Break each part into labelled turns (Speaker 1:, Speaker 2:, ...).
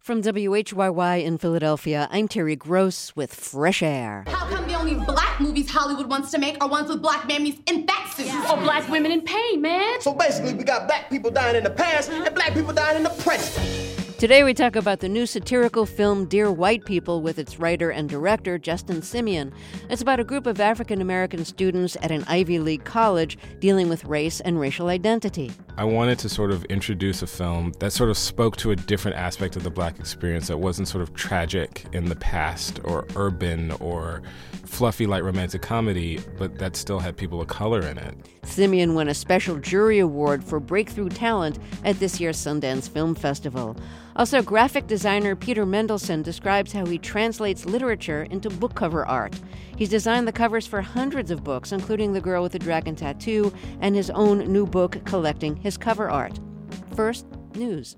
Speaker 1: From WHYY in Philadelphia, I'm Terry Gross with Fresh Air.
Speaker 2: How come the only black movies Hollywood wants to make are ones with black mammies in fat suits?
Speaker 3: Or black women in pain, man.
Speaker 4: So basically, we got black people dying in the past and black people dying in the present.
Speaker 1: Today we talk about the new satirical film Dear White People with its writer and director, Justin Simien. It's about a group of African-American students at an Ivy League college dealing with race and racial identity.
Speaker 5: I wanted to sort of introduce a film that sort of spoke to a different aspect of the black experience that wasn't sort of tragic in the past or urban or fluffy like romantic comedy, but that still had people of color in it.
Speaker 1: Simien won a special jury award for breakthrough talent at this year's Sundance Film Festival. Also, graphic designer Peter Mendelsohn describes how he translates literature into book cover art. He's designed the covers for hundreds of books, including The Girl with the Dragon Tattoo and his own new book collecting his cover art. First, news.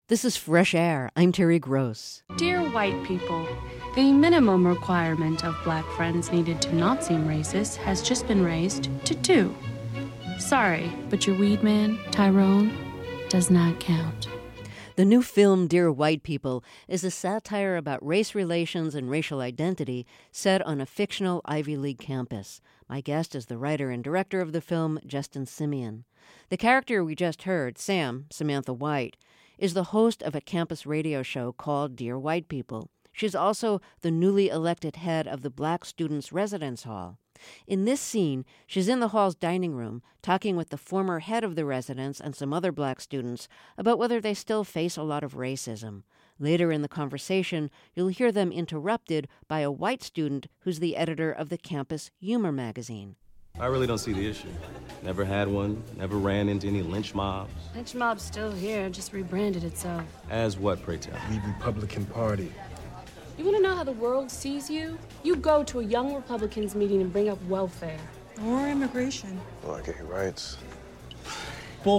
Speaker 1: This is Fresh Air. I'm Terry Gross.
Speaker 3: Dear white people, the minimum requirement of black friends needed to not seem racist has just been raised to 2. Sorry, but your weed man, Tyrone, does not count.
Speaker 1: The new film, Dear White People, is a satire about race relations and racial identity set on a fictional Ivy League campus. My guest is the writer and director of the film, Justin Simien. The character we just heard, Sam, Samantha White, is the host of a campus radio show called Dear White People. She's also the newly elected head of the Black Students' Residence Hall. In this scene, she's in the hall's dining room talking with the former head of the residence and some other black students about whether they still face a lot of racism. Later in the conversation, you'll hear them interrupted by a white student who's the editor of the campus humor magazine.
Speaker 6: I really don't see the issue. Never had one, never ran into any lynch mobs.
Speaker 3: Lynch mob's still here, just rebranded itself.
Speaker 6: As what, pray tell?
Speaker 4: The Republican Party.
Speaker 3: You want to know how the world sees you? You go to a Young Republicans meeting and bring up welfare.
Speaker 7: Or immigration.
Speaker 4: Well, I get your rights.
Speaker 8: Bull.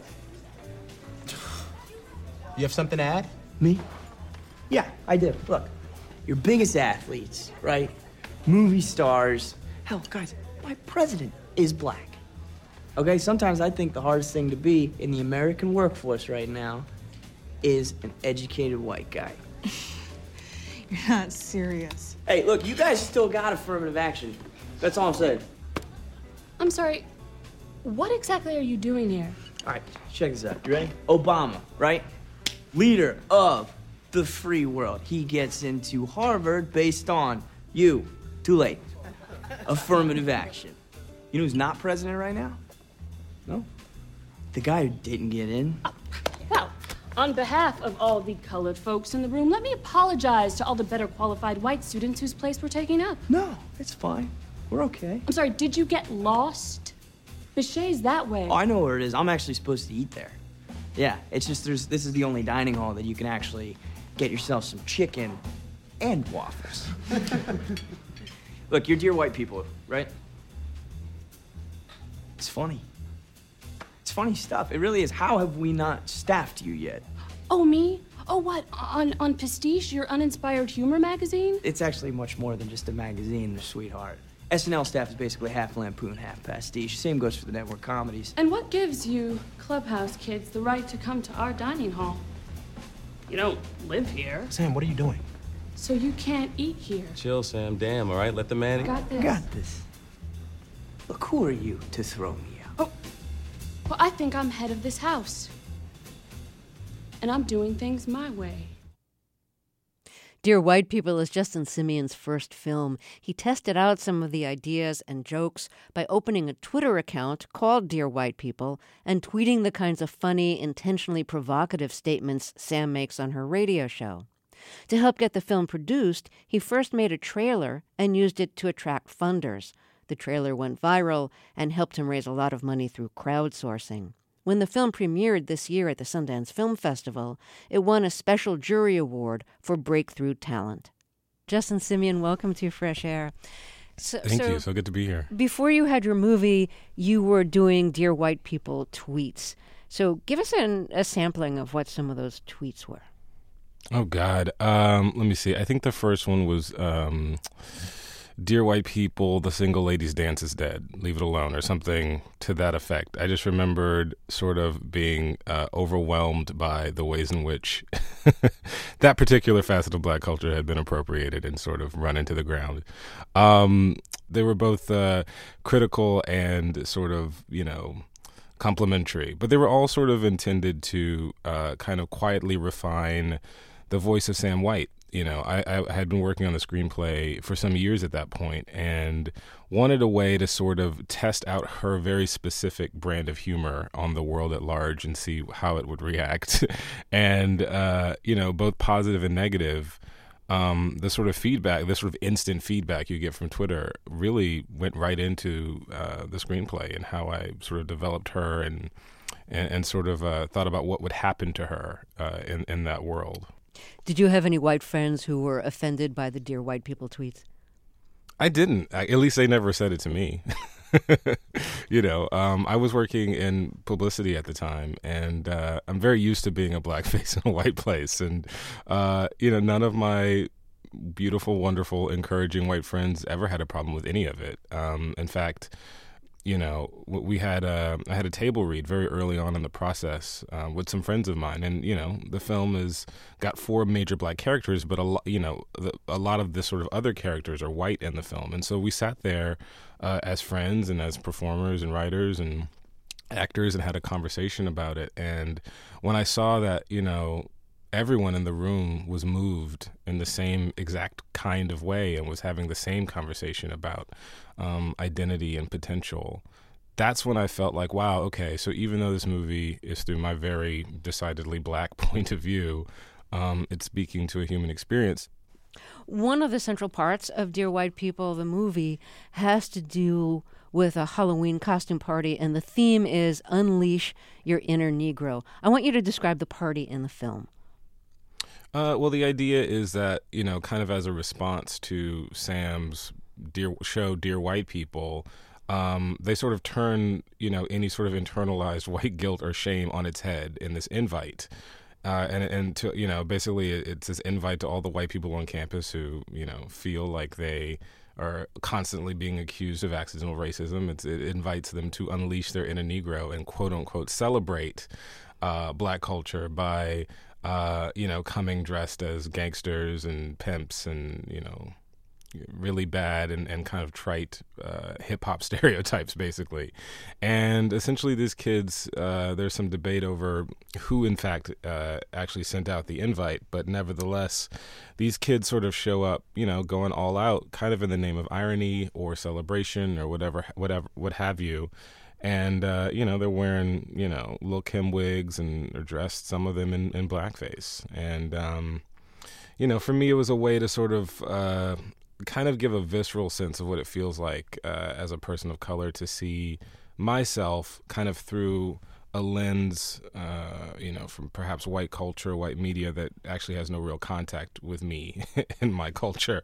Speaker 4: You have something to add?
Speaker 8: Me? Yeah, I do. Look, your biggest athletes, right? Movie stars. Hell, guys, my president is black. Okay, sometimes I think the hardest thing to be in the American workforce right now is an educated white guy.
Speaker 7: You're not serious.
Speaker 8: Hey, look, you guys still got affirmative action. That's all I'm saying.
Speaker 3: I'm sorry, what exactly are you doing here?
Speaker 8: All right, check this out. You ready? Obama, right? Leader of the free world. He gets into Harvard based on you. Too late. Affirmative action. You know who's not president right now? No? The guy who didn't get in.
Speaker 3: Well, on behalf of all the colored folks in the room, let me apologize to all the better qualified white students whose place we're taking up.
Speaker 8: No, it's fine. We're okay.
Speaker 3: I'm sorry, did you get lost? Bichet's that way.
Speaker 8: Oh, I know where it is. I'm actually supposed to eat there. Yeah, it's just this is the only dining hall that you can actually get yourself some chicken and waffles. Look, you're Dear White People, right? It's funny. It's funny stuff. It really is. How have we not staffed you yet?
Speaker 3: Oh, me? Oh, what? On Pastiche, your uninspired humor magazine?
Speaker 8: It's actually much more than just a magazine, sweetheart. SNL staff is basically half Lampoon, half Pastiche. Same goes for the network comedies.
Speaker 3: And what gives you Clubhouse kids the right to come to our dining hall? You don't live here,
Speaker 4: Sam, what are you doing?
Speaker 3: so you can't eat here.
Speaker 6: Chill, Sam. Damn, all right? Let the man eat.
Speaker 3: Got this.
Speaker 8: Got this. Look, who are you to throw me out?
Speaker 3: Oh, well, I think I'm head of this house. And I'm doing things my way.
Speaker 1: Dear White People is Justin Simien's first film. He tested out some of the ideas and jokes by opening a Twitter account called Dear White People and tweeting the kinds of funny, intentionally provocative statements Sam makes on her radio show. To help get the film produced, he first made a trailer and used it to attract funders. The trailer went viral and helped him raise a lot of money through crowdsourcing. When the film premiered this year at the Sundance Film Festival, it won a special jury award for breakthrough talent. Justin Simien, welcome to Fresh Air.
Speaker 5: Thank you. So good to be here.
Speaker 1: Before you had your movie, you were doing Dear White People tweets. So give us a sampling of what some of those tweets were.
Speaker 5: Oh, God. Let me see. I think the first one was, Dear White People, the single ladies' dance is dead. Leave it alone, or something to that effect. I just remembered sort of being overwhelmed by the ways in which that particular facet of black culture had been appropriated and sort of run into the ground. They were both critical and sort of, complimentary, but they were all sort of intended to kind of quietly refine the voice of Sam White. I had been working on the screenplay for some years at that point and wanted a way to sort of test out her very specific brand of humor on the world at large and see how it would react. And, both positive and negative, the sort of feedback, this sort of instant feedback you get from Twitter really went right into the screenplay and how I sort of developed her and sort of thought about what would happen to her in that world.
Speaker 1: Did you have any white friends who were offended by the Dear White People tweets?
Speaker 5: I didn't. At least they never said it to me. I was working in publicity at the time, and I'm very used to being a black face in a white place. And, none of my beautiful, wonderful, encouraging white friends ever had a problem with any of it. In fact, I had a table read very early on in the process with some friends of mine, and the film has got 4 major black characters, but a lot of the sort of other characters are white in the film, and so we sat there as friends and as performers and writers and actors and had a conversation about it. And when I saw that, everyone in the room was moved in the same exact kind of way and was having the same conversation about identity and potential, that's when I felt like, wow, okay, so even though this movie is through my very decidedly black point of view, it's speaking to a human experience.
Speaker 1: One of the central parts of Dear White People, the movie, has to do with a Halloween costume party, and the theme is Unleash Your Inner Negro. I want you to describe the party in the film.
Speaker 5: Well, the idea is that, kind of as a response to Sam's Dear White People, they sort of turn, any sort of internalized white guilt or shame on its head in this invite. And to, basically it's this invite to all the white people on campus who, feel like they are constantly being accused of accidental racism. It invites them to unleash their inner Negro and quote unquote celebrate black culture by coming dressed as gangsters and pimps and, really bad and kind of trite hip-hop stereotypes, basically. And essentially these kids, there's some debate over who, in fact, actually sent out the invite, but nevertheless, these kids sort of show up, going all out, kind of in the name of irony or celebration or what have you. And, they're wearing, Lil' Kim wigs and are dressed, some of them in blackface. And, for me, it was a way to sort of kind of give a visceral sense of what it feels like as a person of color to see myself kind of through a lens, from perhaps white culture, white media that actually has no real contact with me in my culture.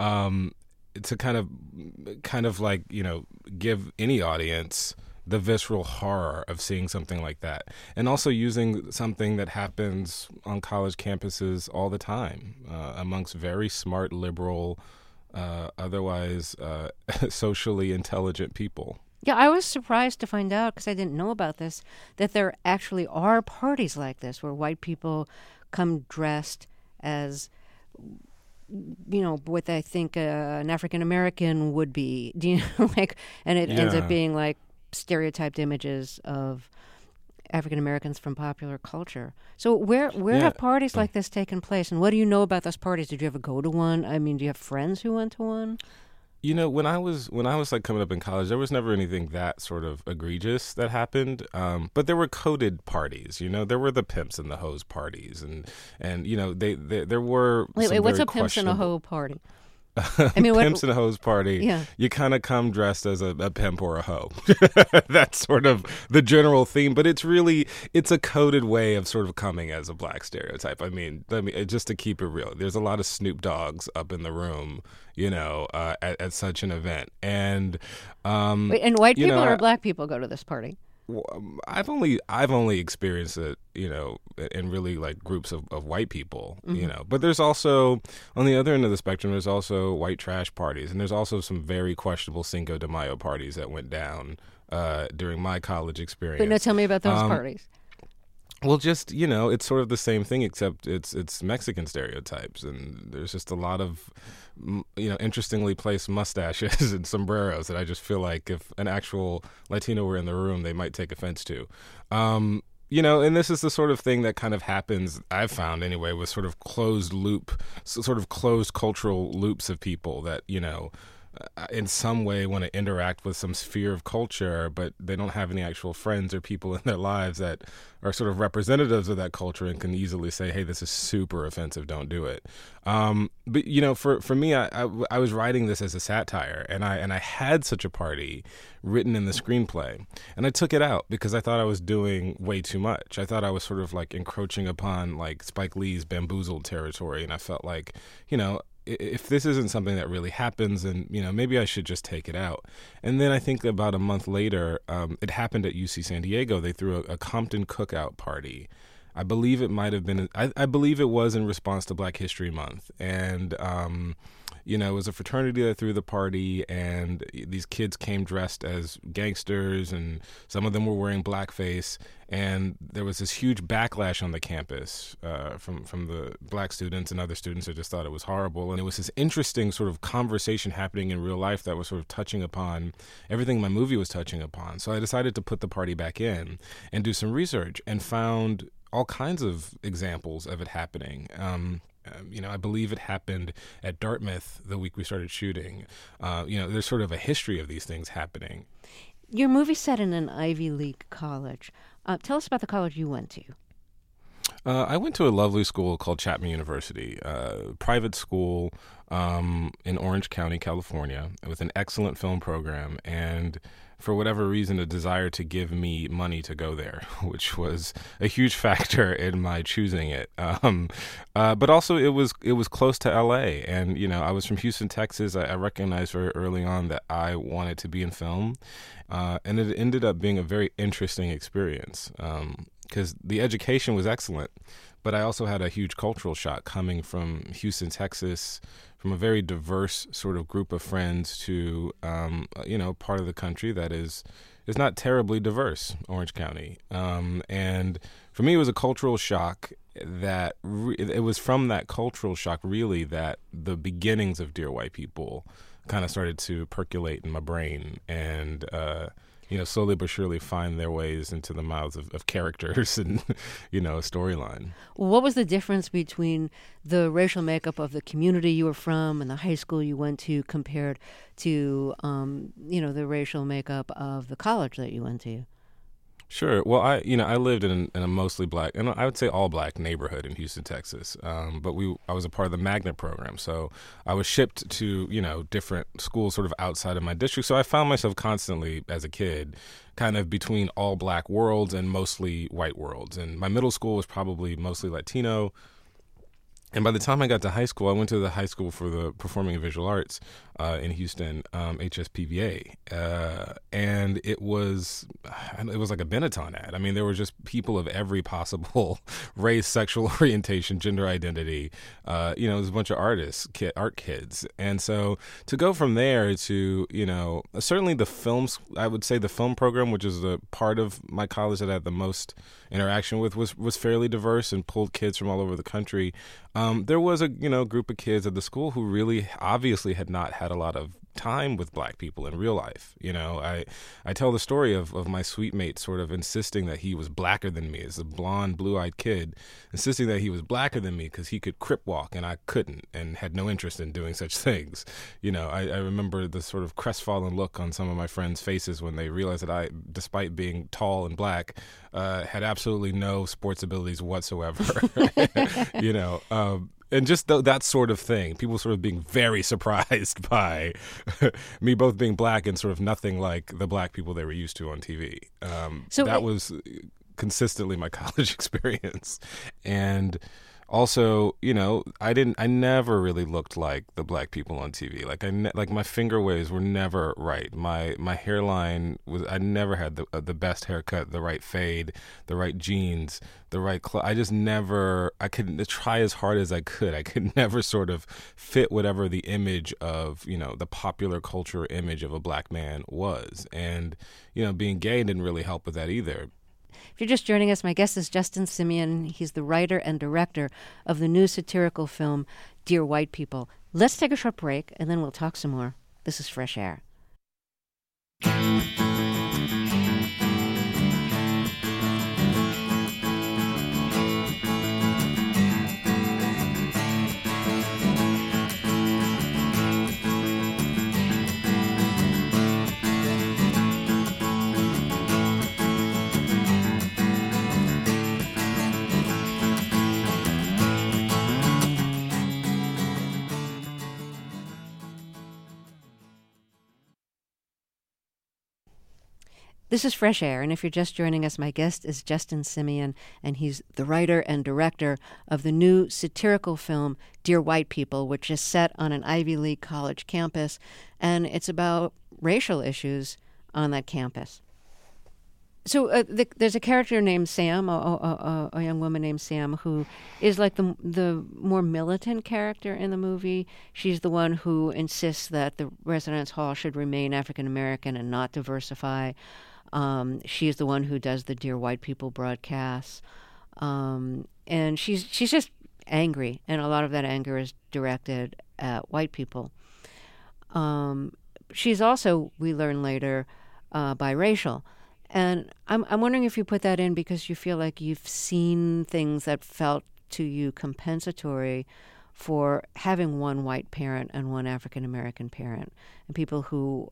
Speaker 5: To kind of like, give any audience the visceral horror of seeing something like that, and also using something that happens on college campuses all the time amongst very smart, liberal, otherwise socially intelligent people.
Speaker 1: Yeah, I was surprised to find out, because I didn't know about this, that there actually are parties like this where white people come dressed as, what I think an African American would be, and it ends up being like stereotyped images of African Americans from popular culture. So where have parties like this taken place, and what do you know about those parties? Did you ever go to one? I mean, do you have friends who went to one?
Speaker 5: When I was like coming up in college, there was never anything that sort of egregious that happened. But there were coded parties. There were the pimps and the hoes parties, and there were.
Speaker 1: Wait, what's a pimps and a hoe party?
Speaker 5: I mean, pimps and a hoes party.
Speaker 1: Yeah.
Speaker 5: You kind of come dressed as a pimp or a hoe. That's sort of the general theme, but it's a coded way of sort of coming as a black stereotype. I mean, just to keep it real, there's a lot of Snoop Dogs up in the room, at such an event. And
Speaker 1: wait, and white people or black people go to this party?
Speaker 5: I've only experienced it, in really like groups of white people, But there's also, on the other end of the spectrum, there's also white trash parties, and there's also some very questionable Cinco de Mayo parties that went down during my college experience.
Speaker 1: But no, tell me about those parties.
Speaker 5: Well, just, it's sort of the same thing, except it's Mexican stereotypes, and there's just a lot of, interestingly placed mustaches and sombreros that I just feel like if an actual Latino were in the room, they might take offense to. And this is the sort of thing that kind of happens, I've found anyway, with sort of closed cultural loops of people that, in some way want to interact with some sphere of culture, but they don't have any actual friends or people in their lives that are sort of representatives of that culture and can easily say, hey, this is super offensive, don't do it. But, for me, I was writing this as a satire, and I had such a party written in the screenplay, and I took it out because I thought I was doing way too much. I thought I was sort of like encroaching upon like Spike Lee's Bamboozled territory, and I felt like, if this isn't something that really happens, then, maybe I should just take it out. And then I think about a month later, it happened at UC San Diego. They threw a Compton cookout party. I believe it might have been, I believe it was in response to Black History Month. And, it was a fraternity that threw the party, and these kids came dressed as gangsters, and some of them were wearing blackface. And there was this huge backlash on the campus from the Black students and other students that just thought it was horrible. And it was this interesting sort of conversation happening in real life that was sort of touching upon everything my movie was touching upon. So I decided to put the party back in and do some research, and found all kinds of examples of it happening. I believe it happened at Dartmouth the week we started shooting. There's sort of a history of these things happening.
Speaker 1: Your movie's set in an Ivy League college. Tell us about the college you went to.
Speaker 5: I went to a lovely school called Chapman University, a private school in Orange County, California, with an excellent film program, and for whatever reason, a desire to give me money to go there, which was a huge factor in my choosing it. But also, it was close to L.A., and I was from Houston, Texas. I recognized very early on that I wanted to be in film, and it ended up being a very interesting experience because the education was excellent, but I also had a huge cultural shock coming from Houston, Texas, from a very diverse sort of group of friends to, part of the country that is not terribly diverse, Orange County. And for me, it was a cultural shock that it was from that cultural shock, really, that the beginnings of Dear White People kind of started to percolate in my brain and, slowly but surely find their ways into the mouths of characters and, a storyline.
Speaker 1: What was the difference between the racial makeup of the community you were from and the high school you went to compared to, the racial makeup of the college that you went to?
Speaker 5: Sure. Well, I lived in a mostly Black, and I would say all Black neighborhood in Houston, Texas. But I was a part of the magnet program, so I was shipped to different schools sort of outside of my district. So I found myself constantly as a kid, kind of between all Black worlds and mostly white worlds. And my middle school was probably mostly Latino. And by the time I got to high school, I went to the High School for the Performing and Visual Arts in Houston, HSPVA, and it was like a Benetton ad. I mean, there were just people of every possible race, sexual orientation, gender identity. It was a bunch of artists, art kids, and so to go from there to certainly the films, I would say the film program, which is the part of my college that I had the most interaction with, was fairly diverse and pulled kids from all over the country. There was a group of kids at the school who really obviously had not had a lot of time with Black people in real life. I tell the story of my suite mate sort of insisting that he was blacker than me, as a blonde, blue-eyed kid, insisting that he was blacker than me because he could crip walk and I couldn't, and had no interest in doing such things. I remember the sort of crestfallen look on some of my friends' faces when they realized that I, despite being tall and Black, had absolutely no sports abilities whatsoever. And just that sort of thing, people sort of being very surprised by me both being Black and sort of nothing like the Black people they were used to on TV. So that was consistently my college experience. And also, I never really looked like the Black people on TV. Like my finger waves were never right. My hairline I never had the best haircut, the right fade, the right jeans, the right I just never, I could try as hard as I could never sort of fit whatever the image of, the popular culture image of a Black man was. And, being gay didn't really help with that either.
Speaker 1: If you're just joining us, my guest is Justin Simien. He's the writer and director of the new satirical film, Dear White People. Let's take a short break, and then we'll talk some more. This is Fresh Air. This is Fresh Air, and if you're just joining us, my guest is Justin Simien, and he's the writer and director of the new satirical film Dear White People, which is set on an Ivy League college campus, and it's about racial issues on that campus. So there's a character named Sam, a young woman named Sam, who is like the more militant character in the movie. She's the one who insists that the residence hall should remain African American and not diversify. She's the one who does the Dear White People broadcasts, and she's just angry, and a lot of that anger is directed at white people. She's also, we learn later, biracial. And I'm wondering if you put that in because you feel like you've seen things that felt to you compensatory for having one white parent and one African-American parent, and people who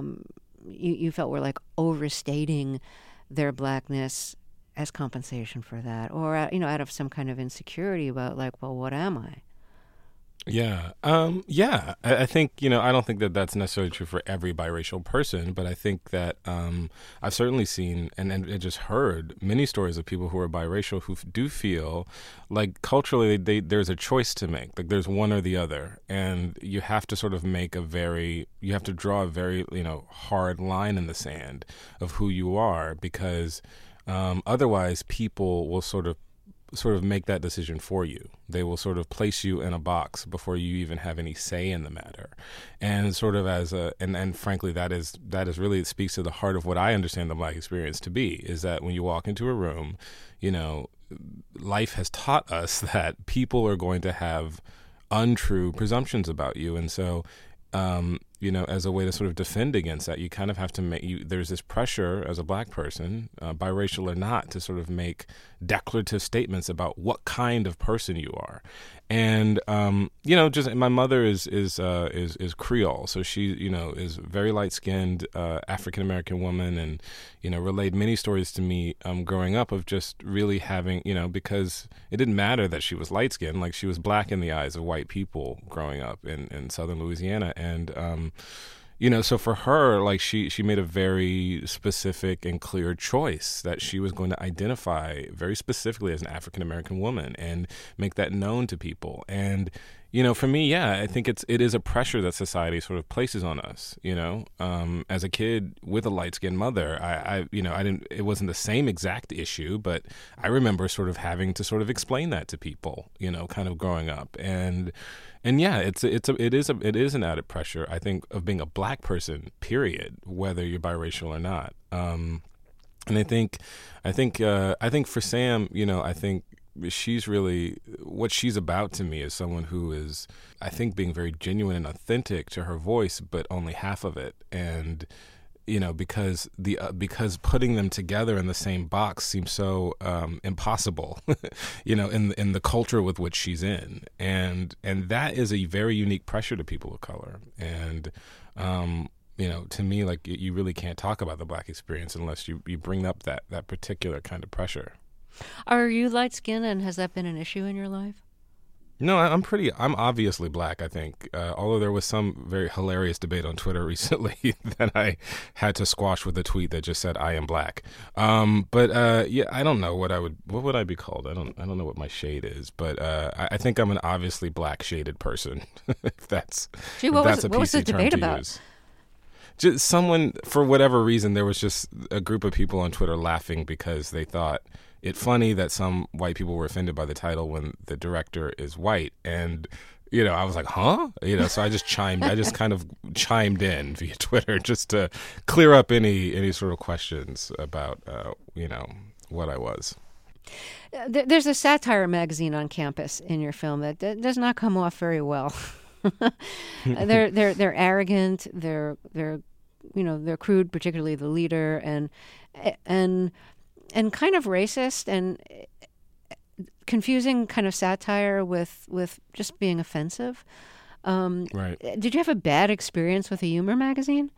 Speaker 1: you felt were like overstating their blackness as compensation for that, or out of some kind of insecurity about like, well, what am I?
Speaker 5: Yeah. I think, I don't think that that's necessarily true for every biracial person, but I think that I've certainly seen and just heard many stories of people who are biracial who do feel like culturally there's a choice to make. Like there's one or the other, and you have to sort of you have to draw a very, hard line in the sand of who you are, because otherwise people will sort of make that decision for you. They will sort of place you in a box before you even have any say in the matter. And sort of and frankly, that is really, it speaks to the heart of what I understand the Black experience to be, is that when you walk into a room, life has taught us that people are going to have untrue presumptions about you. And so, as a way to sort of defend against that, you kind of have to there's this pressure as a Black person, biracial or not, to sort of make declarative statements about what kind of person you are. And, just my mother is Creole. So she, is very light skinned, African-American woman, and, relayed many stories to me, growing up of just really having, because it didn't matter that she was light skinned, like she was Black in the eyes of white people growing up in Southern Louisiana. And, so for her, like she made a very specific and clear choice that she was going to identify very specifically as an African-American woman and make that known to people. And, for me, I think it is a pressure that society sort of places on us, as a kid with a light-skinned mother, it wasn't the same exact issue, but I remember sort of having to sort of explain that to people, kind of growing up. And it is an added pressure, I think, of being a Black person, period, whether you're biracial or not. And I think for Sam, I think she's really, what she's about to me is someone who is, I think, being very genuine and authentic to her voice, but only half of it. And because putting them together in the same box seems so impossible, in the culture with which she's in, and that is a very unique pressure to people of color. And to me, like, you really can't talk about the Black experience unless you bring up that particular kind of pressure.
Speaker 1: Are you light skinned, and has that been an issue in your life?
Speaker 5: No, I'm obviously Black, I think, although there was some very hilarious debate on Twitter recently that I had to squash with a tweet that just said, I am Black. But I don't know what would I be called? I don't know what my shade is, but I think I'm an obviously Black shaded person, if that's
Speaker 1: what
Speaker 5: a
Speaker 1: was the
Speaker 5: PC term
Speaker 1: debate
Speaker 5: to
Speaker 1: about?
Speaker 5: use. Just someone, for whatever reason, there was just a group of people on Twitter laughing because they thought it funny that some white people were offended by the title when the director is white. And, I was like, huh? So I just kind of chimed in via Twitter just to clear up any sort of questions about, what I was.
Speaker 1: There's a satire magazine on campus in your film that does not come off very well. They're arrogant. They're crude, particularly the leader, and kind of racist and confusing kind of satire with just being offensive.
Speaker 5: Right.
Speaker 1: Did you have a bad experience with a humor magazine?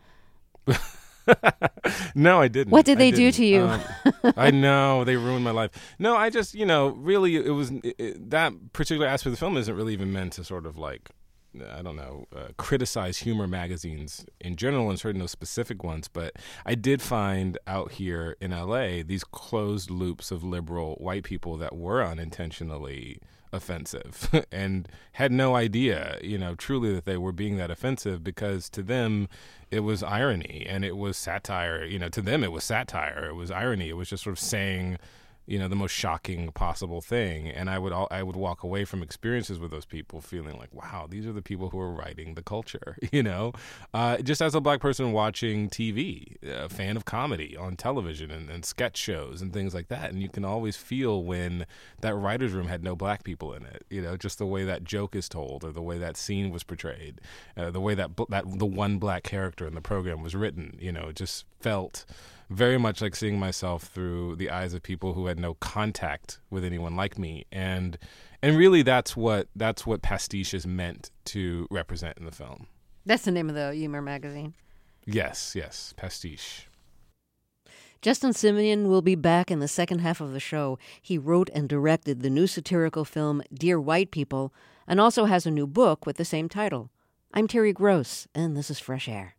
Speaker 5: No, I didn't.
Speaker 1: What did they do to you?
Speaker 5: I know, they ruined my life. No, I just, really, it was that particular aspect of the film isn't really even meant to sort of like criticize humor magazines in general and certainly no specific ones, but I did find out here in LA these closed loops of liberal white people that were unintentionally offensive and had no idea, truly that they were being that offensive, because to them it was irony and it was satire. To them it was satire, it was irony, it was just sort of saying the most shocking possible thing. And I would walk away from experiences with those people feeling like, wow, these are the people who are writing the culture, just as a Black person watching TV, a fan of comedy on television and sketch shows and things like that. And you can always feel when that writer's room had no Black people in it, just the way that joke is told or the way that scene was portrayed, the way that the one Black character in the program was written, it just felt very much like seeing myself through the eyes of people who had no contact with anyone like me. And really that's what Pastiche is meant to represent in the film.
Speaker 1: That's the name of the humor magazine.
Speaker 5: Yes, Pastiche.
Speaker 1: Justin Simien will be back in the second half of the show. He wrote and directed the new satirical film Dear White People and also has a new book with the same title. I'm Terry Gross, and this is Fresh Air.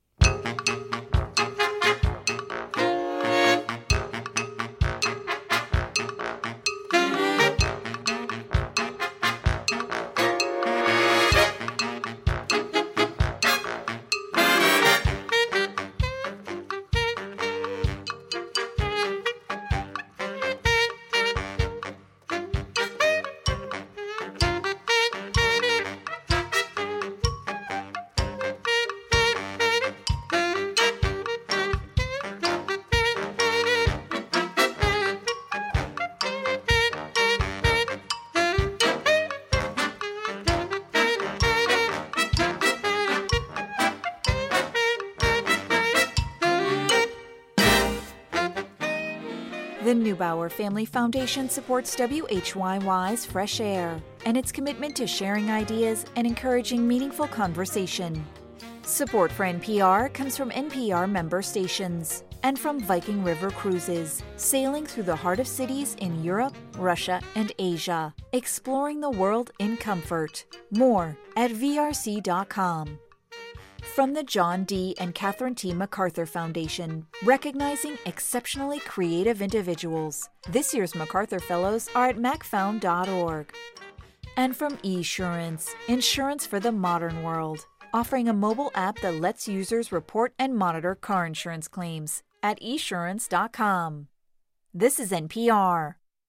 Speaker 9: The Neubauer Family Foundation supports WHYY's Fresh Air and its commitment to sharing ideas and encouraging meaningful conversation. Support for NPR comes from NPR member stations and from Viking River Cruises, sailing through the heart of cities in Europe, Russia, and Asia, exploring the world in comfort. More at vrc.com. From the John D. and Catherine T. MacArthur Foundation, recognizing exceptionally creative individuals. This year's MacArthur Fellows are at macfound.org. And from eSurance, insurance for the modern world, offering a mobile app that lets users report and monitor car insurance claims at esurance.com. This is NPR.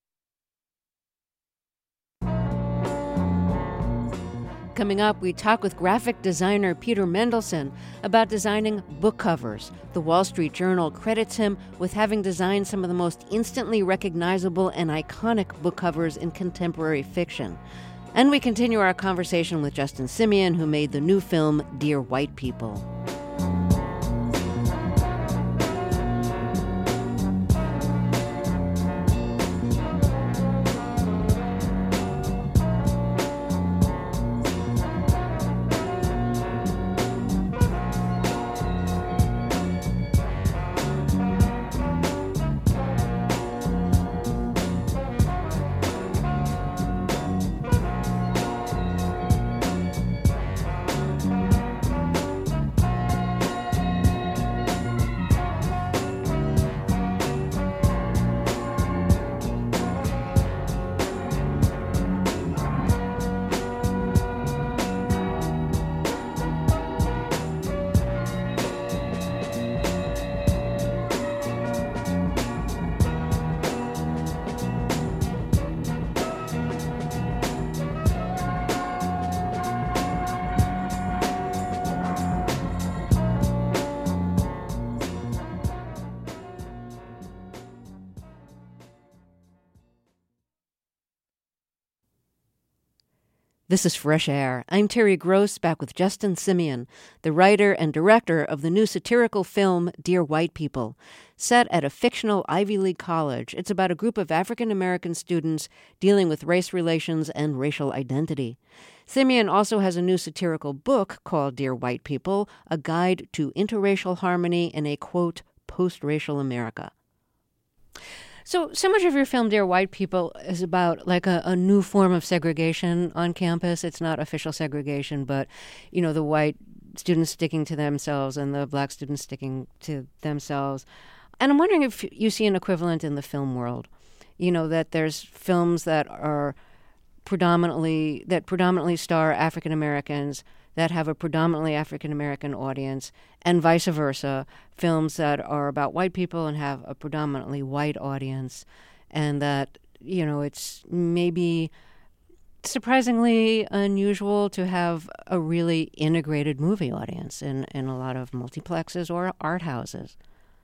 Speaker 1: Coming up, we talk with graphic designer Peter Mendelson about designing book covers. The Wall Street Journal credits him with having designed some of the most instantly recognizable and iconic book covers in contemporary fiction. And we continue our conversation with Justin Simien, who made the new film Dear White People. This is Fresh Air. I'm Terry Gross, back with Justin Simien, the writer and director of the new satirical film Dear White People. Set at a fictional Ivy League college, it's about a group of African-American students dealing with race relations and racial identity. Simien also has a new satirical book called Dear White People, a guide to interracial harmony in a, quote, post-racial America. So much of your film, Dear White People, is about like a new form of segregation on campus. It's not official segregation, but, you know, the white students sticking to themselves and the black students sticking to themselves. And I'm wondering if you see an equivalent in the film world, you know, that there's films that are predominantly star African Americans that have a predominantly African American audience, and vice versa, films that are about white people and have a predominantly white audience, and that, you know, it's maybe surprisingly unusual to have a really integrated movie audience in a lot of multiplexes or art houses.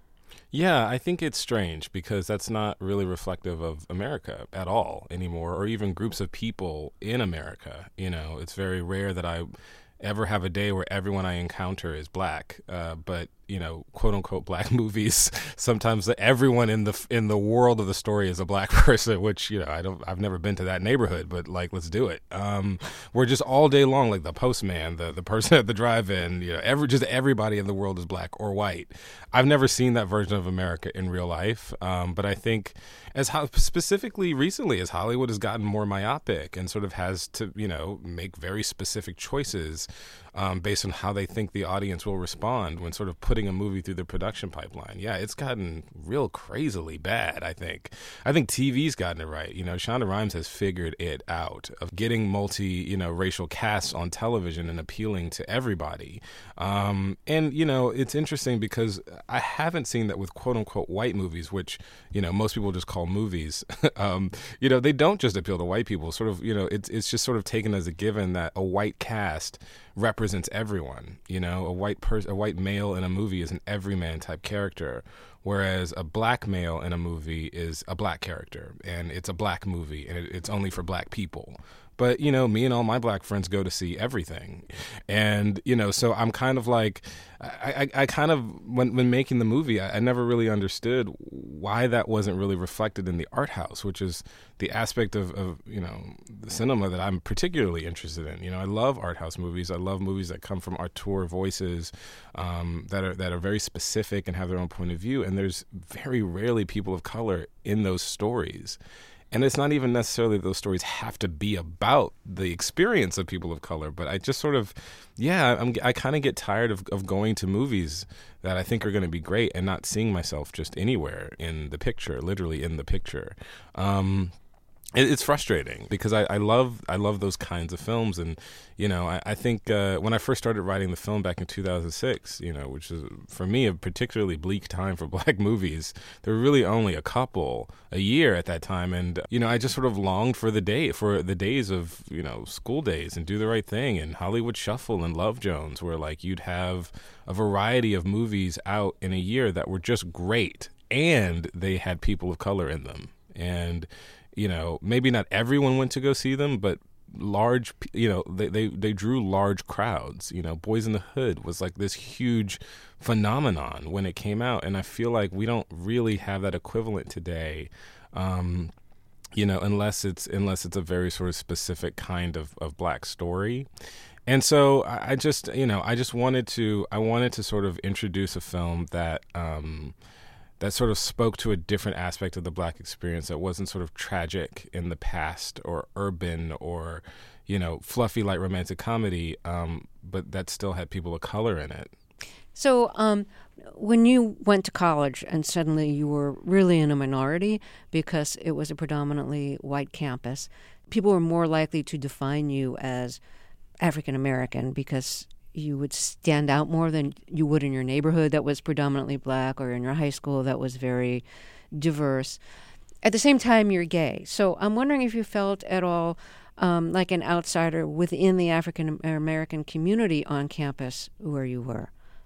Speaker 5: Yeah, I think it's strange because that's not really reflective of America at all anymore, or even groups of people in America. You know, it's very rare that I ever have a day where everyone I encounter is black. But, you know, quote unquote black movies, sometimes everyone in the world of the story is a black person, which, you know, I've never been to that neighborhood, but like, let's do it. We're just all day long, like the postman, the person at the drive-in, you know, everybody in the world is black or white. I've never seen that version of America in real life. But I think specifically recently, as Hollywood has gotten more myopic and sort of has to, you know, make very specific choices based on how they think the audience will respond when sort of putting a movie through the production pipeline. Yeah, it's gotten real crazily bad, I think. I think TV's gotten it right. You know, Shonda Rhimes has figured it out of getting racial casts on television and appealing to everybody. And, you know, it's interesting because I haven't seen that with quote-unquote white movies, which, you know, most people just call movies. You know, they don't just appeal to white people. Sort of, you know, it's just sort of taken as a given that a white cast represents everyone. You know, a white male in a movie is an everyman type character, whereas a black male in a movie is a black character, and it's a black movie, and it's only for black people. But, you know, me and all my black friends go to see everything. And, you know, so I'm kind of like, I kind of, when making the movie, I never really understood why that wasn't really reflected in the art house, which is the aspect of you know, the cinema that I'm particularly interested in. You know, I love art house movies. I love movies that come from auteur voices that are very specific and have their own point of view. And there's very rarely people of color in those stories. And it's not even necessarily that those stories have to be about the experience of people of color, but I just sort of, I kind of get tired of going to movies that I think are going to be great and not seeing myself just anywhere in the picture, literally in the picture. It's frustrating because I love those kinds of films. And, you know, I think when I first started writing the film back in 2006, you know, which is for me a particularly bleak time for black movies, there were really only a couple a year at that time. And, you know, I just sort of longed for the days of, you know, School Days and Do the Right Thing and Hollywood Shuffle and Love Jones, where like you'd have a variety of movies out in a year that were just great and they had people of color in them. And, you know, maybe not everyone went to go see them, but large, you know, they drew large crowds. You know, Boys in the Hood was like this huge phenomenon when it came out. And I feel like we don't really have that equivalent today, you know, unless it's a very sort of specific kind of black story. And so I just wanted to sort of introduce a film that sort of spoke to a different aspect of the black experience that wasn't sort of tragic in the past or urban or, you know, fluffy like romantic comedy, but that still had people of color in it.
Speaker 1: So when you went to college and suddenly you were really in a minority because it was a predominantly white campus, people were more likely to define you as African American because you would stand out more than you would in your neighborhood that was predominantly black or in your high school that was very diverse. At the same time, you're gay. So I'm wondering if you felt at all like an outsider within the African American community on campus where you were.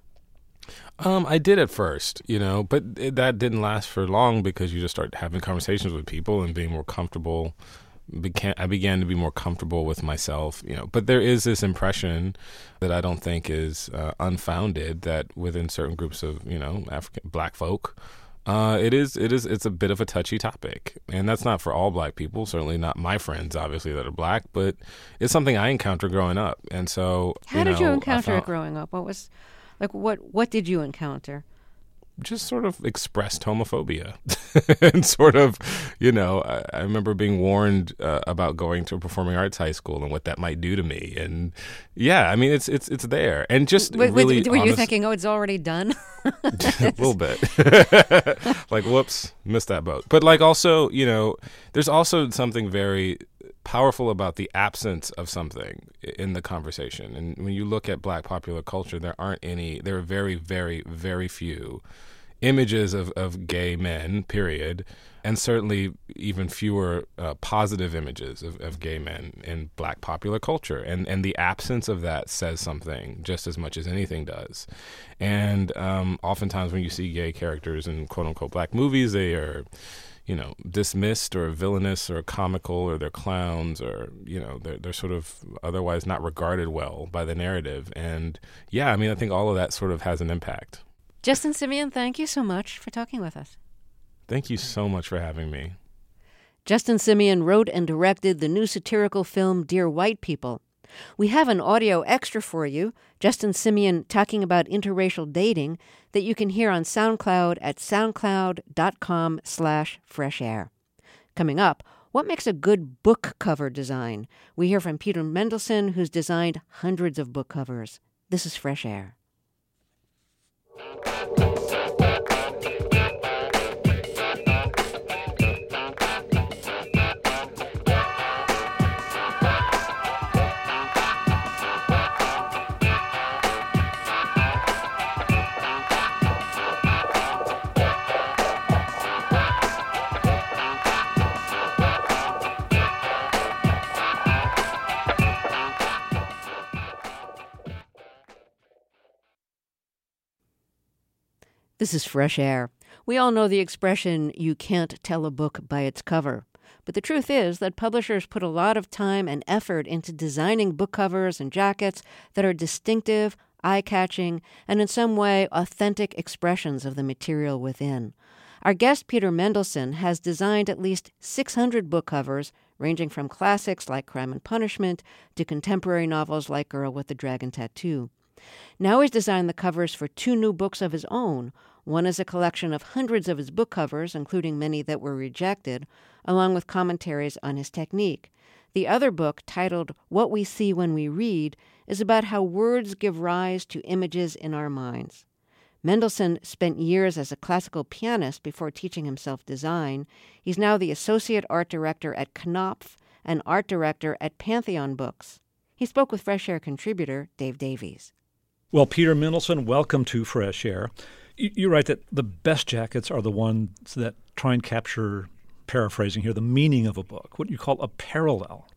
Speaker 5: I did at first, you know, but that didn't last for long because you just start having conversations with people and being more comfortable. I began to be more comfortable with myself, you know, but there is this impression that I don't think is unfounded that within certain groups of, you know, black folk, it's a bit of a touchy topic. And that's not for all black people, certainly not my friends, obviously, that are black, but it's something I encountered growing up. And so,
Speaker 1: how did you encounter it growing up? What did you encounter?
Speaker 5: just sort of expressed homophobia. And sort of, I remember being warned about going to a performing arts high school and what that might do to me. And yeah, I mean, it's there. And just
Speaker 1: were
Speaker 5: really
Speaker 1: you thinking, oh, it's already done?
Speaker 5: A little bit. Like, whoops, missed that boat. But like also, there's also something very powerful about the absence of something in the conversation. And when you look at Black popular culture, there are very, very, very few images of gay men, period, and certainly even fewer positive images of gay men in Black popular culture. And the absence of that says something just as much as anything does. And oftentimes when you see gay characters in quote-unquote Black movies, they are dismissed or villainous or comical, or they're clowns, or, they're sort of otherwise not regarded well by the narrative. And yeah, I mean, I think all of that sort of has an impact.
Speaker 1: Justin Simien, thank you so much for talking with us.
Speaker 5: Thank you so much for having me.
Speaker 1: Justin Simien wrote and directed the new satirical film Dear White People. We have an audio extra for you, Justin Simien talking about interracial dating, that you can hear on SoundCloud at soundcloud.com/freshair. Coming up, what makes a good book cover design? We hear from Peter Mendelson, who's designed hundreds of book covers. This is Fresh Air. This is Fresh Air. We all know the expression, you can't tell a book by its cover. But the truth is that publishers put a lot of time and effort into designing book covers and jackets that are distinctive, eye-catching, and in some way authentic expressions of the material within. Our guest, Peter Mendelson, has designed at least 600 book covers, ranging from classics like Crime and Punishment to contemporary novels like Girl with the Dragon Tattoo. Now he's designed the covers for 2 new books of his own. One is a collection of hundreds of his book covers, including many that were rejected, along with commentaries on his technique. The other book, titled What We See When We Read, is about how words give rise to images in our minds. Mendelson spent years as a classical pianist before teaching himself design. He's now the associate art director at Knopf and art director at Pantheon Books. He spoke with Fresh Air contributor Dave Davies.
Speaker 10: Well, Peter Mendelson, welcome to Fresh Air. You write that the best jackets are the ones that try and capture, paraphrasing here, the meaning of a book, what you call a parallel.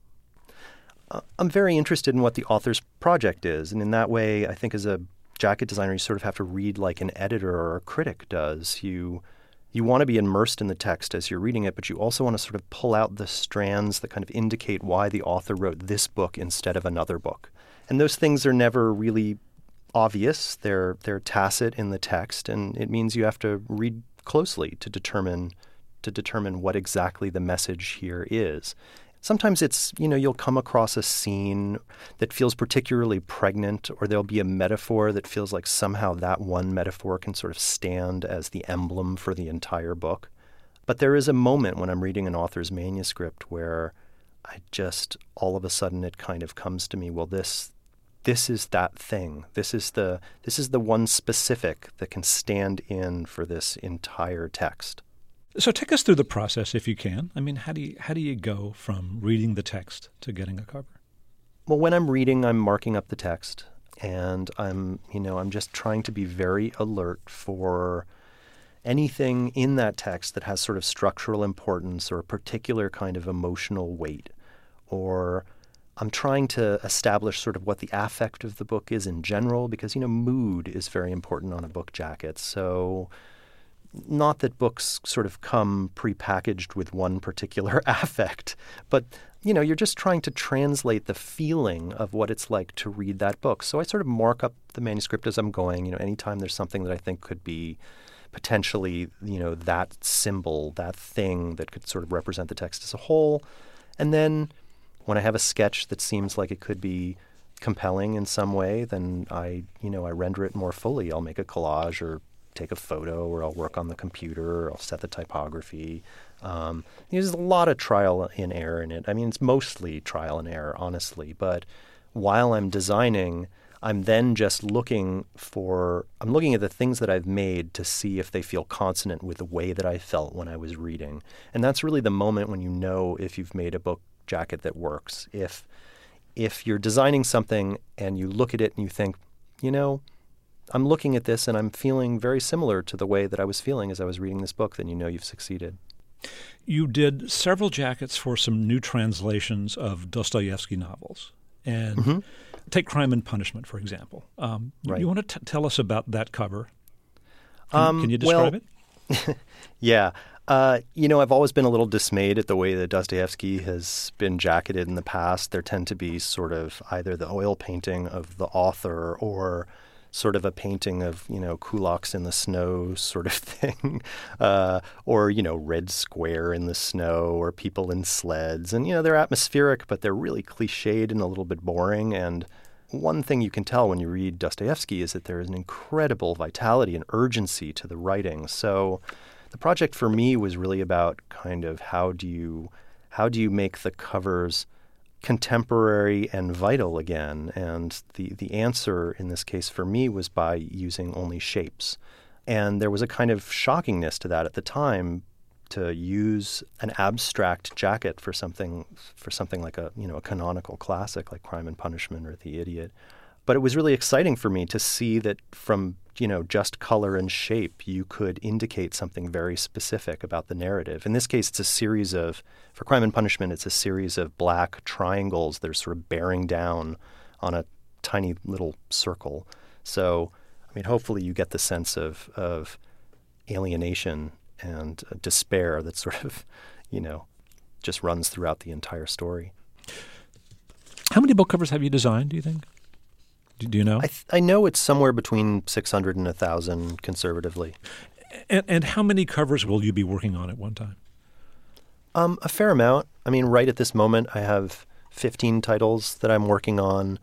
Speaker 11: I'm very interested in what the author's project is. And in that way, I think as a jacket designer, you sort of have to read like an editor or a critic does. You want to be immersed in the text as you're reading it, but you also want to sort of pull out the strands that kind of indicate why the author wrote this book instead of another book. And those things are never really obvious. They're tacit in the text, and it means you have to read closely to determine what exactly the message here is. Sometimes it's, you'll come across a scene that feels particularly pregnant, or there'll be a metaphor that feels like somehow that one metaphor can sort of stand as the emblem for the entire book. But there is a moment when I'm reading an author's manuscript where I just, all of a sudden it kind of comes to me, well, this is that thing. This is the one specific that can stand in for this entire text.
Speaker 10: So take us through the process if you can. I mean, how do you go from reading the text to getting a cover?
Speaker 11: Well, when I'm reading, I'm marking up the text, and I'm just trying to be very alert for anything in that text that has sort of structural importance or a particular kind of emotional weight, or I'm trying to establish sort of what the affect of the book is in general, because, mood is very important on a book jacket. So not that books sort of come prepackaged with one particular affect, but, you're just trying to translate the feeling of what it's like to read that book. So I sort of mark up the manuscript as I'm going. Anytime there's something that I think could be potentially, that symbol, that thing that could sort of represent the text as a whole. And then when I have a sketch that seems like it could be compelling in some way, then I render it more fully. I'll make a collage or take a photo, or I'll work on the computer, or I'll set the typography. There's a lot of trial and error in it. I mean, it's mostly trial and error, honestly. But while I'm designing, I'm then just looking at the things that I've made to see if they feel consonant with the way that I felt when I was reading. And that's really the moment when you know if you've made a book jacket that works. If you're designing something and you look at it and you think, I'm looking at this and I'm feeling very similar to the way that I was feeling as I was reading this book, then you know you've succeeded.
Speaker 10: You did several jackets for some new translations of Dostoevsky novels. And take Crime and Punishment, for example.
Speaker 11: Right.
Speaker 10: You want to tell us about that cover? Can you describe it?
Speaker 11: Yeah. I've always been a little dismayed at the way that Dostoevsky has been jacketed in the past. There tend to be sort of either the oil painting of the author or sort of a painting of, kulaks in the snow sort of thing, or, red square in the snow or people in sleds. And, they're atmospheric, but they're really cliched and a little bit boring. And one thing you can tell when you read Dostoevsky is that there is an incredible vitality and urgency to the writing. So the project for me was really about kind of how do you make the covers contemporary and vital again. And the answer in this case for me was by using only shapes. And there was a kind of shockingness to that at the time, to use an abstract jacket for something like a canonical classic like Crime and Punishment or The Idiot. But it was really exciting for me to see that from just color and shape, you could indicate something very specific about the narrative. In this case, for Crime and Punishment, it's a series of black triangles that are sort of bearing down on a tiny little circle. So, hopefully you get the sense of alienation and despair that sort of, just runs throughout the entire story.
Speaker 10: How many book covers have you designed, do you think? Do you know?
Speaker 11: I know it's somewhere between 600 and 1,000 conservatively.
Speaker 10: And how many covers will you be working on at one time?
Speaker 11: A fair amount. Right at this moment, I have 15 titles that I'm working on.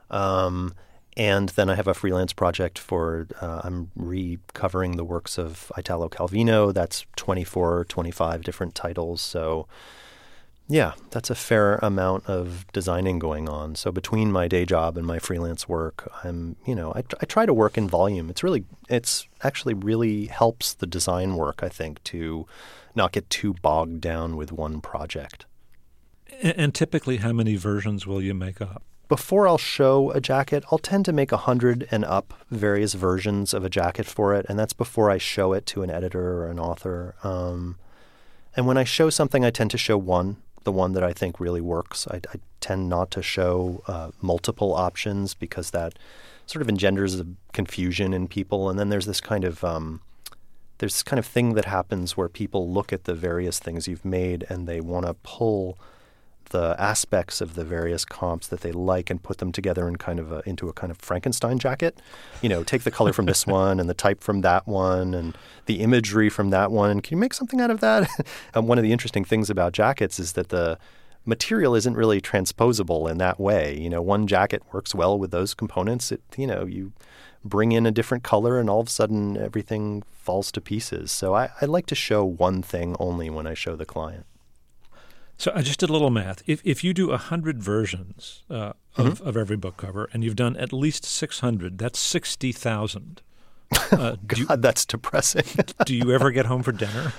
Speaker 11: And then I have a freelance project for I'm recovering the works of Italo Calvino. That's 24, 25 different titles. So yeah, that's a fair amount of designing going on. So between my day job and my freelance work, I try to work in volume. It's actually really helps the design work, I think, to not get too bogged down with one project.
Speaker 10: And typically, how many versions will you make up?
Speaker 11: Before I'll show a jacket, I'll tend to make 100 and up various versions of a jacket for it, and that's before I show it to an editor or an author. And when I show something, I tend to show the one that I think really works. I tend not to show multiple options because that sort of engenders a confusion in people. And then there's this kind of thing that happens where people look at the various things you've made and they want to pull the aspects of the various comps that they like and put them together in into a kind of Frankenstein jacket. Take the color from this one and the type from that one and the imagery from that one. Can you make something out of that? And one of the interesting things about jackets is that the material isn't really transposable in that way. One jacket works well with those components. You bring in a different color and all of a sudden everything falls to pieces. So I like to show one thing only when I show the client.
Speaker 10: So I just did a little math. If you do 100 versions of every book cover, and you've done at least 600, that's 60,000.
Speaker 11: God, that's depressing.
Speaker 10: Do you ever get home for dinner?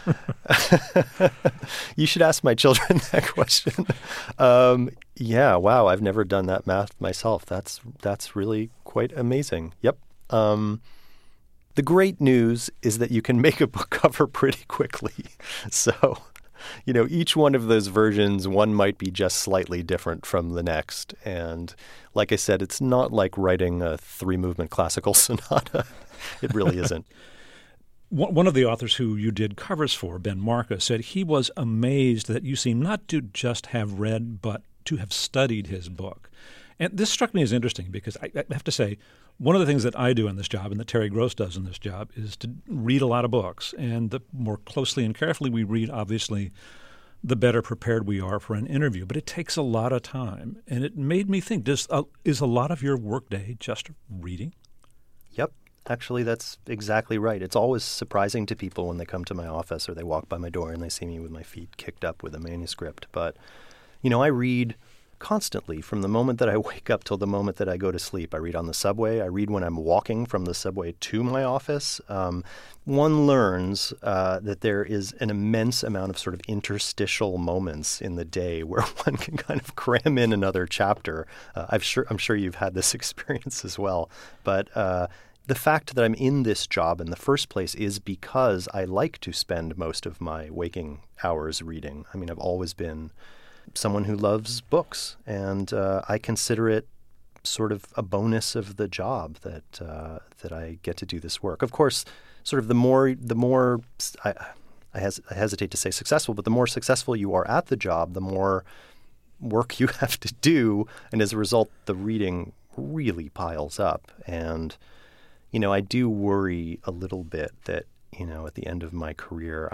Speaker 11: You should ask my children that question. Yeah, wow, I've never done that math myself. That's really quite amazing. Yep. The great news is that you can make a book cover pretty quickly. So each one of those versions, one might be just slightly different from the next. And like I said, it's not like writing a 3-movement classical sonata. It really isn't.
Speaker 10: One of the authors who you did covers for, Ben Marcus, said he was amazed that you seem not to just have read, but to have studied his book. And this struck me as interesting because I have to say, one of the things that I do in this job and that Terry Gross does in this job is to read a lot of books. And the more closely and carefully we read, obviously, the better prepared we are for an interview. But it takes a lot of time. And it made me think, is a lot of your workday just reading?
Speaker 11: Yep. Actually, that's exactly right. It's always surprising to people when they come to my office or they walk by my door and they see me with my feet kicked up with a manuscript. But, I read constantly from the moment that I wake up till the moment that I go to sleep. I read on the subway. I read when I'm walking from the subway to my office. One learns that there is an immense amount of sort of interstitial moments in the day where one can kind of cram in another chapter. I'm sure you've had this experience as well. But the fact that I'm in this job in the first place is because I like to spend most of my waking hours reading. I mean, I've always been someone who loves books, and I consider it sort of a bonus of the job that I get to do this work. Of course, sort of the more I hesitate to say successful, but the more successful you are at the job, the more work you have to do, and as a result, the reading really piles up. And I do worry a little bit that at the end of my career,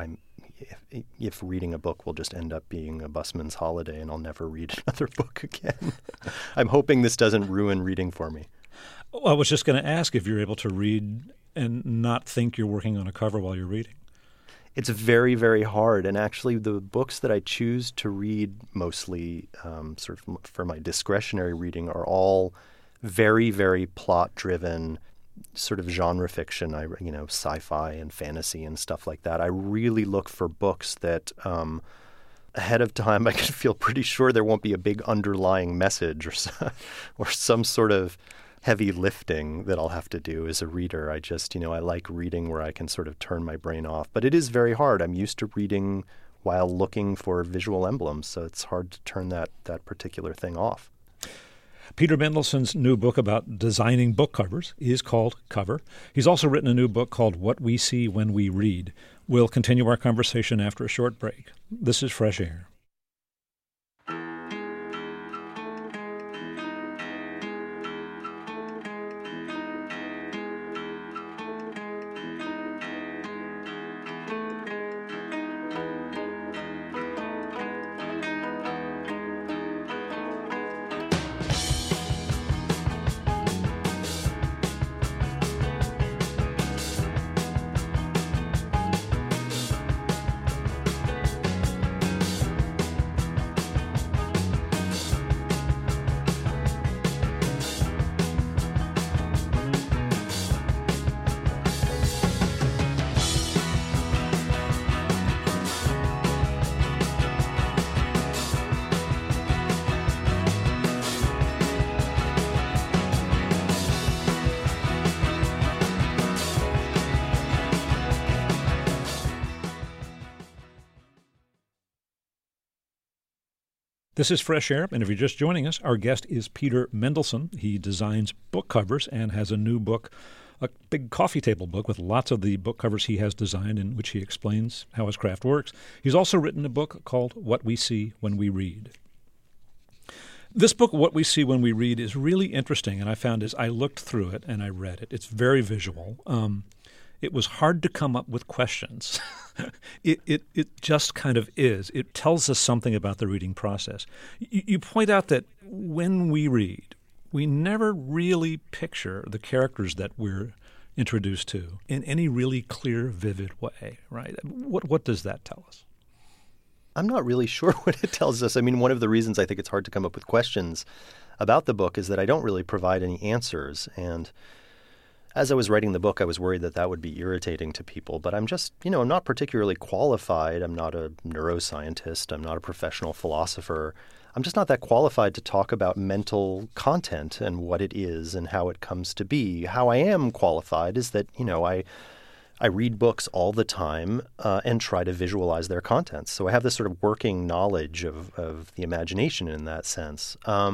Speaker 11: if reading a book will just end up being a busman's holiday and I'll never read another book again. I'm hoping this doesn't ruin reading for me.
Speaker 10: Well, I was just going to ask if you're able to read and not think you're working on a cover while you're reading.
Speaker 11: It's very, very hard. And actually, the books that I choose to read mostly sort of for my discretionary reading are all very, very plot-driven, sort of genre fiction, sci-fi and fantasy and stuff like that. I really look for books that ahead of time I can feel pretty sure there won't be a big underlying message or some sort of heavy lifting that I'll have to do as a reader. I just, I like reading where I can sort of turn my brain off. But it is very hard. I'm used to reading while looking for visual emblems, so it's hard to turn that particular thing off.
Speaker 10: Peter Mendelssohn's new book about designing book covers is called Cover. He's also written a new book called What We See When We Read. We'll continue our conversation after a short break. This is Fresh Air. This is Fresh Air, and if you're just joining us, our guest is Peter Mendelssohn. He designs book covers and has a new book, a big coffee table book with lots of the book covers he has designed in which he explains how his craft works. He's also written a book called What We See When We Read. This book, What We See When We Read, is really interesting, and I found as I looked through it and I read it, it's very visual. It was hard to come up with questions. It just kind of is. It tells us something about the reading process. You point out that when we read, we never really picture the characters that we're introduced to in any really clear, vivid way, right? What does that tell us?
Speaker 11: I'm not really sure what it tells us. I mean, one of the reasons I think it's hard to come up with questions about the book is that I don't really provide any answers. And as I was writing the book, I was worried that that would be irritating to people. But I'm just, I'm not particularly qualified. I'm not a neuroscientist. I'm not a professional philosopher. I'm just not that qualified to talk about mental content and what it is and how it comes to be. How I am qualified is that, I read books all the time and try to visualize their contents. So I have this sort of working knowledge of the imagination in that sense.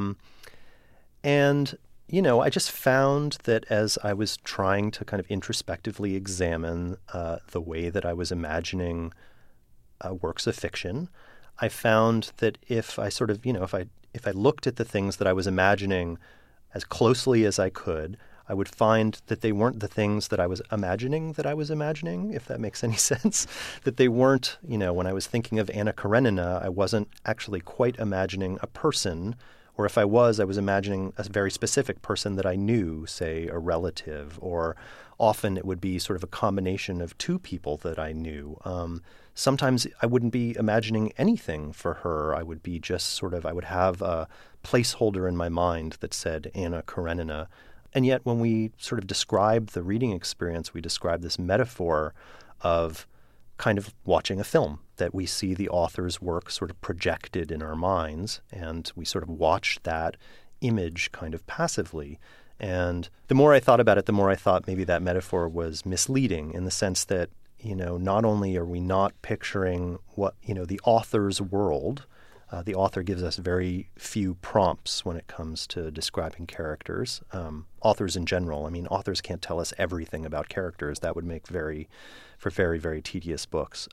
Speaker 11: I just found that as I was trying to kind of introspectively examine the way that I was imagining works of fiction, I found that if I sort of, if I looked at the things that I was imagining as closely as I could, I would find that they weren't the things that I was imagining, if that makes any sense. That they weren't, when I was thinking of Anna Karenina, I wasn't actually quite imagining a person Or if I was imagining a very specific person that I knew, say a relative, or often it would be sort of a combination of two people that I knew. Sometimes I wouldn't be imagining anything for her. I would be just I would have a placeholder in my mind that said Anna Karenina. And yet when we sort of describe the reading experience, we describe this metaphor of kind of watching a film, that we see the author's work sort of projected in our minds, and we sort of watch that image kind of passively. And the more I thought about it, the more I thought maybe that metaphor was misleading, in the sense that, not only are we not picturing what, the author's world. The author gives us very few prompts when it comes to describing characters. Authors in general, authors can't tell us everything about characters. That would make very, very tedious books.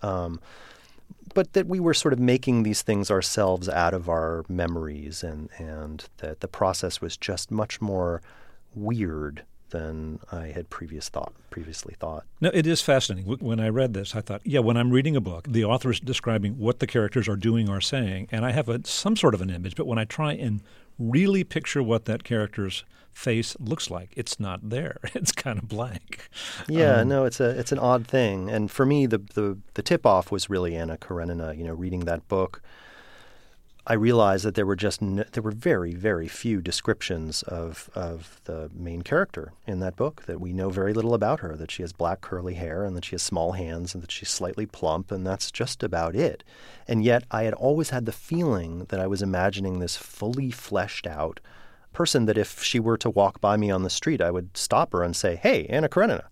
Speaker 11: But that we were sort of making these things ourselves out of our memories, and that the process was just much more weird than I had previously thought.
Speaker 10: No, it is fascinating. When I read this, I thought, when I'm reading a book, the author is describing what the characters are doing or saying, and I have some sort of an image, but when I try and really picture what that character's face looks like, it's not there. It's kind of blank.
Speaker 11: Yeah, no, it's an odd thing. And for me, the tip-off was really Anna Karenina. Reading that book, I realized that there were very, very few descriptions of the main character in that book, that we know very little about her, that she has black curly hair and that she has small hands and that she's slightly plump, and that's just about it. And yet I had always had the feeling that I was imagining this fully fleshed out person, that if she were to walk by me on the street, I would stop her and say, "Hey, Anna Karenina."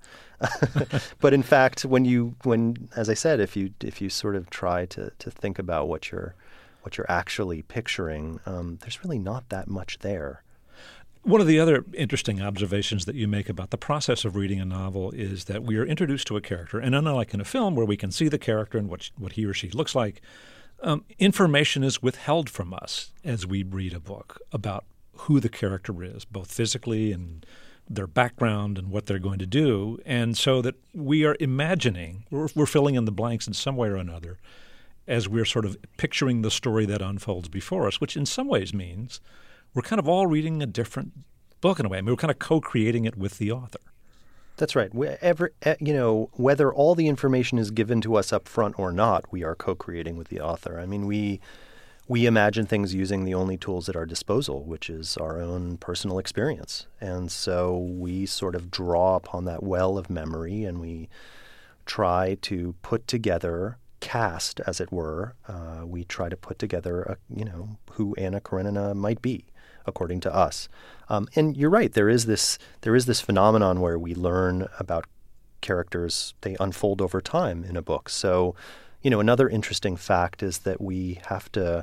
Speaker 11: But in fact, as I said, if you sort of try to think about what you're actually picturing, there's really not that much there.
Speaker 10: One of the other interesting observations that you make about the process of reading a novel is that we are introduced to a character, and unlike in a film where we can see the character and what he or she looks like, information is withheld from us as we read a book about who the character is, both physically and their background and what they're going to do, and so that we are imagining, we're filling in the blanks in some way or another as we're sort of picturing the story that unfolds before us, which in some ways means we're kind of all reading a different book in a way. We're kind of co-creating it with the author.
Speaker 11: That's right. Whether all the information is given to us up front or not, we are co-creating with the author. We imagine things using the only tools at our disposal, which is our own personal experience. And so we sort of draw upon that well of memory, and we try to put together, cast, as it were. We try to put together, who Anna Karenina might be, according to us. And you're right. There is this phenomenon where we learn about characters. They unfold over time in a book. So, another interesting fact is that we have to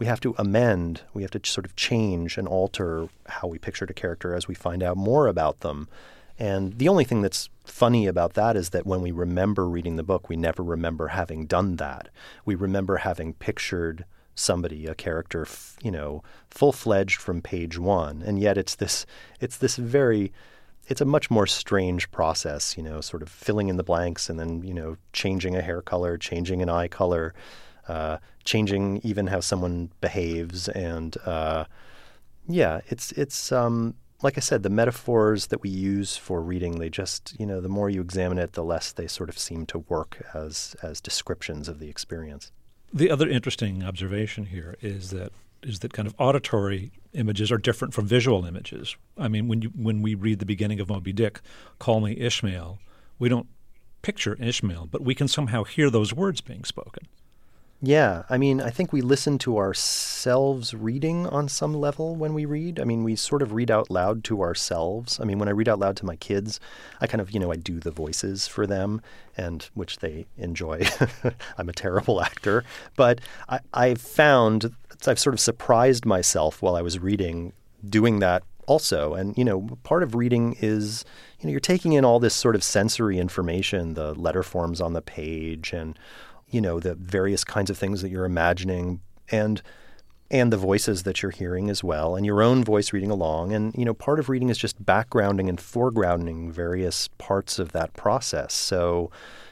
Speaker 11: amend. We have to sort of change and alter how we pictured a character as we find out more about them. And the only thing that's funny about that is that when we remember reading the book, we never remember having done that. We remember having pictured somebody, a character, full-fledged from page one. And yet it's a much more strange process, sort of filling in the blanks and then, changing a hair color, changing an eye color, changing even how someone behaves. And it's like I said, the metaphors that we use for reading, they just, the more you examine it, the less they sort of seem to work as descriptions of the experience.
Speaker 10: The other interesting observation here is that kind of auditory images are different from visual images. When we read the beginning of Moby Dick, "Call me Ishmael," we don't picture Ishmael, but we can somehow hear those words being spoken.
Speaker 11: Yeah, I think we listen to ourselves reading on some level when we read. We sort of read out loud to ourselves. When I read out loud to my kids, I kind of, I do the voices for them, and which they enjoy. I'm a terrible actor. But I've sort of surprised myself while I was reading doing that also. And, part of reading is, you're taking in all this sort of sensory information, the letter forms on the page and the various kinds of things that you're imagining, and the voices that you're hearing as well, and your own voice reading along. And, part of reading is just backgrounding and foregrounding various parts of that process. So,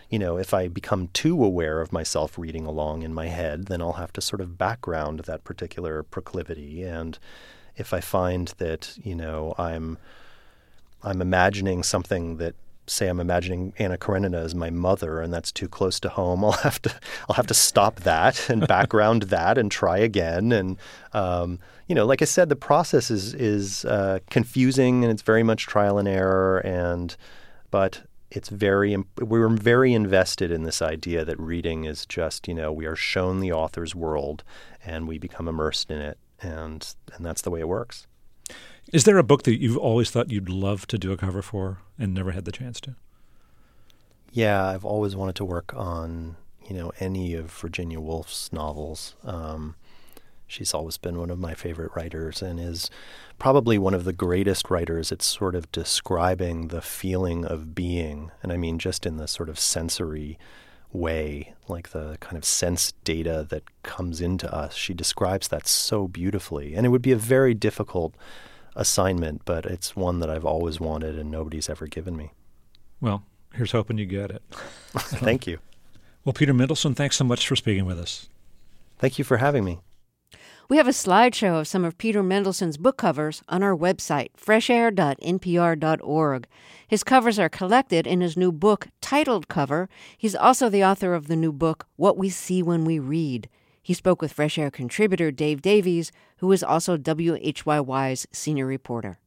Speaker 11: if I become too aware of myself reading along in my head, then I'll have to sort of background that particular proclivity. And if I find that, I'm imagining something that, say I'm imagining Anna Karenina as my mother, and that's too close to home, I'll have to stop that and background that and try again. And like I said, the process is confusing, and it's very much trial and error. But we're very invested in this idea that reading is just we are shown the author's world and we become immersed in it, and that's the way it works.
Speaker 10: Is there a book that you've always thought you'd love to do a cover for and never had the chance to?
Speaker 11: Yeah, I've always wanted to work on, any of Virginia Woolf's novels. She's always been one of my favorite writers and is probably one of the greatest writers at sort of describing the feeling of being. And I mean just in the sort of sensory way, like the kind of sense data that comes into us. She describes that so beautifully. And it would be a very difficult assignment, but it's one that I've always wanted and nobody's ever given me.
Speaker 10: Well, here's hoping you get it.
Speaker 11: Thank you.
Speaker 10: Well, Peter Mendelson, thanks so much for speaking with us.
Speaker 11: Thank you for having me.
Speaker 1: We have a slideshow of some of Peter Mendelson's book covers on our website, freshair.npr.org. His covers are collected in his new book, titled Cover. He's also the author of the new book, What We See When We Read. He spoke with Fresh Air contributor Dave Davies, who is also WHYY's senior reporter.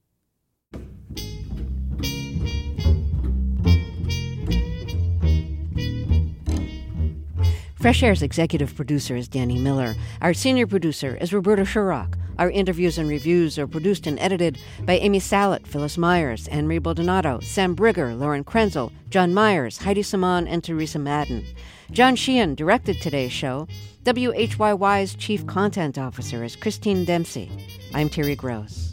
Speaker 1: Fresh Air's executive producer is Danny Miller. Our senior producer is Roberta Shurrock. Our interviews and reviews are produced and edited by Amy Salit, Phyllis Myers, Anne-Marie Baldonado, Sam Brigger, Lauren Krenzel, John Myers, Heidi Saman, and Teresa Madden. John Sheehan directed today's show. WHYY's chief content officer is Christine Dempsey. I'm Terry Gross.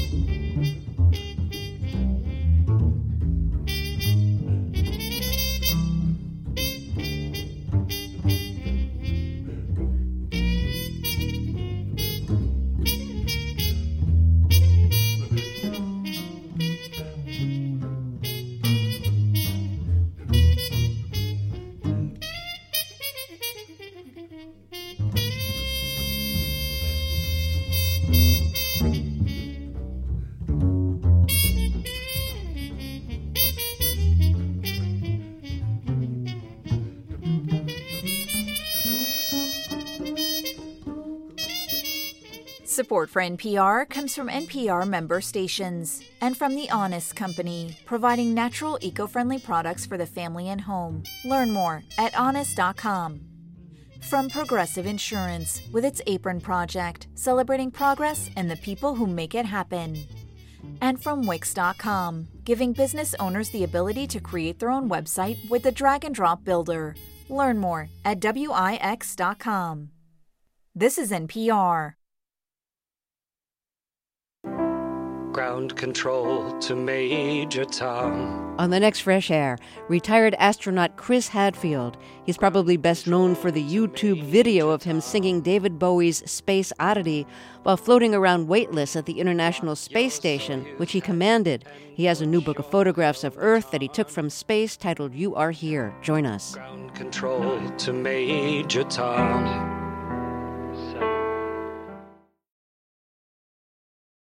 Speaker 9: Support for NPR comes from NPR member stations and from The Honest Company, providing natural, eco-friendly products for the family and home. Learn more at honest.com. From Progressive Insurance, with its Apron Project, celebrating progress and the people who make it happen. And from Wix.com, giving business owners the ability to create their own website with the drag-and-drop builder. Learn more at Wix.com. This is NPR.
Speaker 12: Ground control to Major Tom.
Speaker 1: On the next Fresh Air, retired astronaut Chris Hadfield. He's probably best known for the YouTube video of him singing David Bowie's Space Oddity while floating around weightless at the International Space Station, which he commanded. He has a new book of photographs of Earth that he took from space titled You Are Here. Join us.
Speaker 12: Ground control to Major Tom.